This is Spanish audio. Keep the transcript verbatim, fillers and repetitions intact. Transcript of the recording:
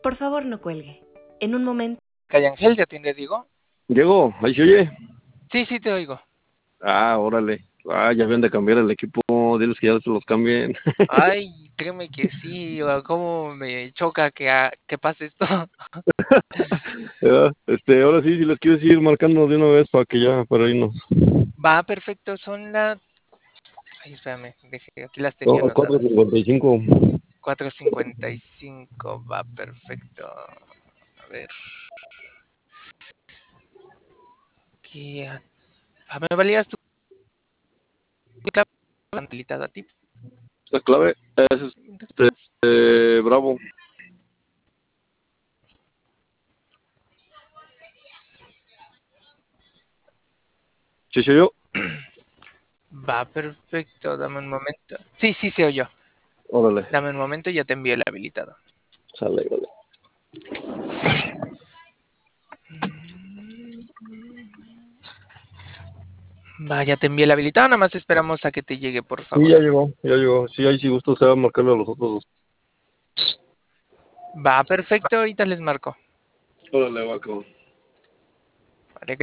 Por favor, no cuelgue. En un momento. Calle Ángel, ¿te atiende Diego? Diego, ahí se oye. Sí, sí, te oigo. Ah, órale. Ah, ya habían de cambiar el equipo. Diles que ya se los cambien. Ay, créeme que sí, o cómo me choca que, ah, que pase esto. Ya, Este, ahora sí, si les quieres ir marcando de una vez para que ya, para irnos. Va, perfecto, son las... Ay, espérame, dejé, aquí las Son tenía las cuatro anotadas. cincuenta y cinco. cuatro cincuenta y cinco, va, perfecto. A ver. ¿Qué? Ah, ¿me valías tu clave habilitada a ti? La clave es este, eh, Bravo. ¿Sí se oyó? Va, perfecto, dame un momento. Sí, sí se oyó. Órale. Dame un momento y ya te envío el habilitado. Sale, órale. Va, ya te envié el habilitado, nada más esperamos a que te llegue, por Sí, favor. ya llegó, ya llegó. Sí, ahí si gusta, se va a marcarle a los otros dos. Va, perfecto, ahorita les marco. Órale, va, cabrón.